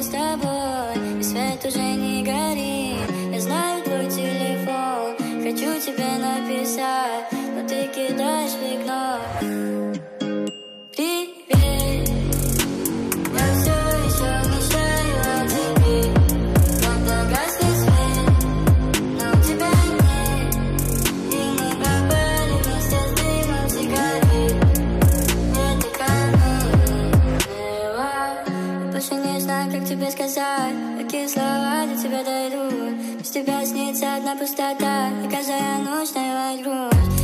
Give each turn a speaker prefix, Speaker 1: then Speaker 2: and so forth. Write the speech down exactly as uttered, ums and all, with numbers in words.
Speaker 1: с тобой, и свет уже не горит. Я знаю твой телефон, хочу тебе написать, но ты кидаешь в игнор. Привет, я все еще мечтаю о тебе, когда гаснет свет, но у тебя нет. И мы пропали вместе с дымом сигарет. Это кануло. Я больше не знаю, как тебе сказать, какие слова до тебя дойдут. Без тебя снится одна пустота, и каждая ночь навевает грусть.